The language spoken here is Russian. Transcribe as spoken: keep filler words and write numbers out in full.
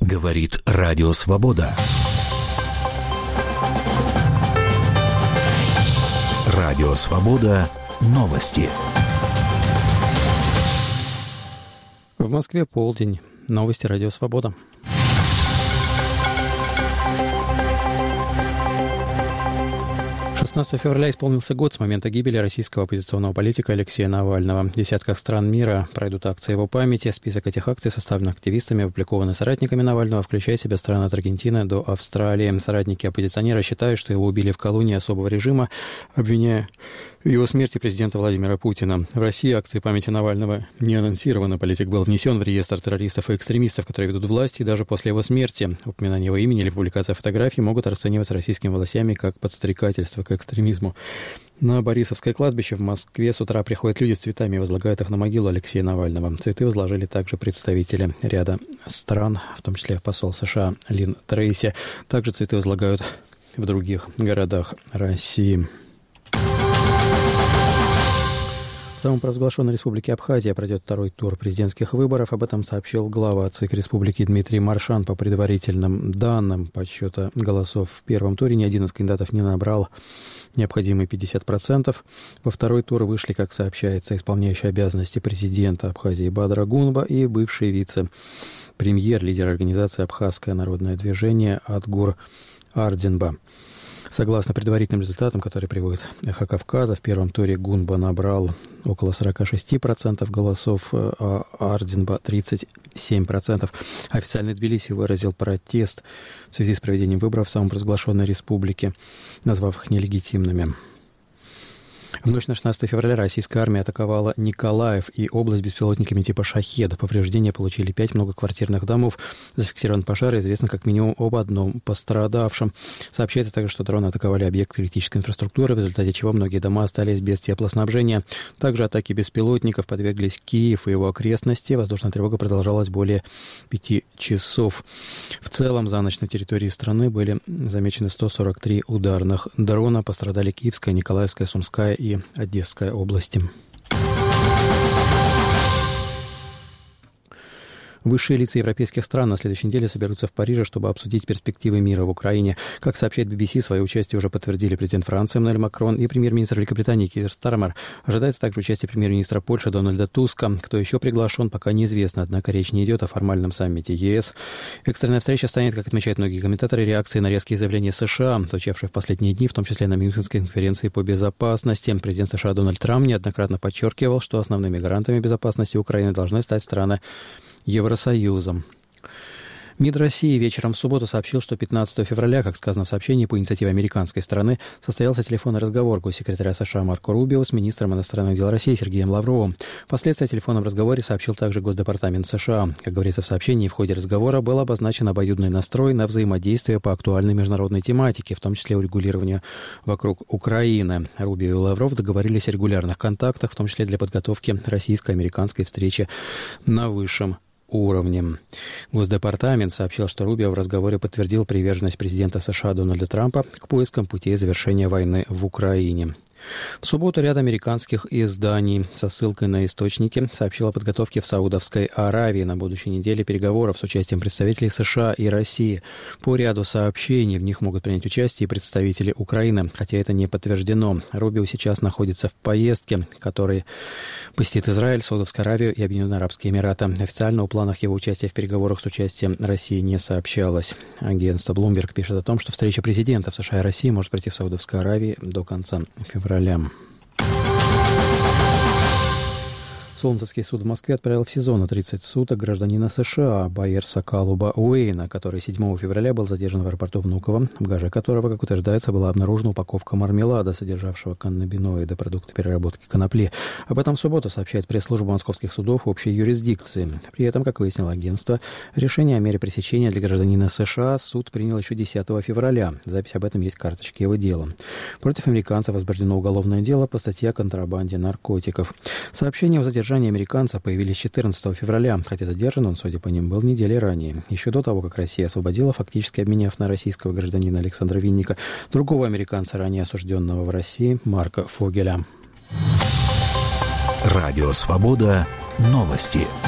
Говорит Радио Свобода. Радио Свобода. Новости. В Москве полдень. Новости Радио Свобода. шестнадцатого февраля исполнился год с момента гибели российского оппозиционного политика Алексея Навального. В десятках стран мира пройдут акции его памяти. Список этих акций составлен активистами, опубликован соратниками Навального, включая в себя страны от Аргентины до Австралии. Соратники оппозиционера считают, что его убили в колонии особого режима, обвиняя в его смерти президента Владимира Путина. В России акции памяти Навального не анонсированы. Политик был внесен в реестр террористов и экстремистов, которые ведут власть, и даже после его смерти. Упоминание его имени или публикация фотографий могут расцениваться российскими властями как подстрекательство к экстремизму. На Борисовское кладбище в Москве с утра приходят люди с цветами и возлагают их на могилу Алексея Навального. Цветы возложили также представители ряда стран, в том числе посол США Лин Трейси. Также цветы возлагают в других городах России. В самопровозглашенной республике Абхазия пройдет второй тур президентских выборов. Об этом сообщил глава ЦИК республики Дмитрий Маршан. По предварительным данным подсчета голосов в первом туре ни один из кандидатов не набрал необходимые пятьдесят процентов. Во второй тур вышли, как сообщается, исполняющий обязанности президента Абхазии Бадра Гунба и бывший вице-премьер, лидер организации «Абхазское народное движение» Атгур Ардинба. Согласно предварительным результатам, которые приводит «Эхо Кавказа», в первом туре Гунба набрал около сорок шесть процентов голосов, а Ардинба – тридцать семь процентов. Официальный Тбилиси выразил протест в связи с проведением выборов в самопровозглашенной республике, назвав их нелегитимными. В ночь на шестнадцатое февраля российская армия атаковала Николаев и область беспилотниками типа «Шахед». Повреждения получили пять многоквартирных домов. Зафиксирован пожар, известно как минимум об одном пострадавшем. Сообщается также, что дроны атаковали объекты критической инфраструктуры, в результате чего многие дома остались без теплоснабжения. Также атаки беспилотников подверглись Киев и его окрестности. Воздушная тревога продолжалась более пяти часов. В целом за ночь на территории страны были замечены сто сорок три ударных дрона. Пострадали Киевская, Николаевская, Сумская и Одесская области. Высшие лица европейских стран на следующей неделе соберутся в Париже, чтобы обсудить перспективы мира в Украине. Как сообщает би би си, свое участие уже подтвердили президент Франции Эммануэль Макрон и премьер-министр Великобритании Кир Стармер. Ожидается также участие премьер-министра Польши Дональда Туска. Кто еще приглашен, пока неизвестно, однако речь не идет о формальном саммите ЕС. Экстренная встреча станет, как отмечают многие комментаторы, реакцией на резкие заявления США, звучавшие в последние дни, в том числе на Мюнхенской конференции по безопасности. Президент США Дональд Трамп неоднократно подчеркивал, что основными гарантами безопасности Украины должны стать страны Евросоюзом. МИД России вечером в субботу сообщил, что пятнадцатого февраля, как сказано в сообщении, по инициативе американской стороны, состоялся телефонный разговор госсекретаря США Марко Рубио с министром иностранных дел России Сергеем Лавровым. Впоследствии о телефонном разговоре сообщил также Госдепартамент США. Как говорится в сообщении, в ходе разговора был обозначен обоюдный настрой на взаимодействие по актуальной международной тематике, в том числе урегулированию вокруг Украины. Рубио и Лавров договорились о регулярных контактах, в том числе для подготовки российско-американской встречи на высшем уровнем. Госдепартамент сообщил, что Рубио в разговоре подтвердил приверженность президента США Дональда Трампа к поискам путей завершения войны в Украине. В субботу ряд американских изданий со ссылкой на источники сообщил о подготовке в Саудовской Аравии на будущей неделе переговоров с участием представителей США и России. По ряду сообщений в них могут принять участие и представители Украины, хотя это не подтверждено. Рубио сейчас находится в поездке, которой посетит Израиль, Саудовскую Аравию и Объединенные Арабские Эмираты. Официально о планах его участия в переговорах с участием России не сообщалось. Агентство Bloomberg пишет о том, что встреча президентов США и России может пройти в Саудовской Аравии до конца февраля. Солнцевский суд в Москве отправил в СИЗО на тридцать суток гражданина США Байерса Калуба Уэйна, который седьмого февраля был задержан в аэропорту Внуково, в багаже которого, как утверждается, была обнаружена упаковка мармелада, содержавшего каннабиноиды, продукты переработки конопли. Об этом в субботу сообщает пресс-служба московских судов общей юрисдикции. При этом, как выяснило агентство, решение о мере пресечения для гражданина США суд принял еще десятого февраля. Запись об этом есть в карточке его дела. Против американца возбуждено уголовное дело по статье о контрабанде наркотиков. Сообщение о задержании американца появились четырнадцатого февраля, хотя задержан он, судя по ним, был недели ранее. Еще до того, как Россия освободила, фактически обменяв на российского гражданина Александра Винника, другого американца, ранее осужденного в России, Марка Фогеля. Радио «Свобода». Новости.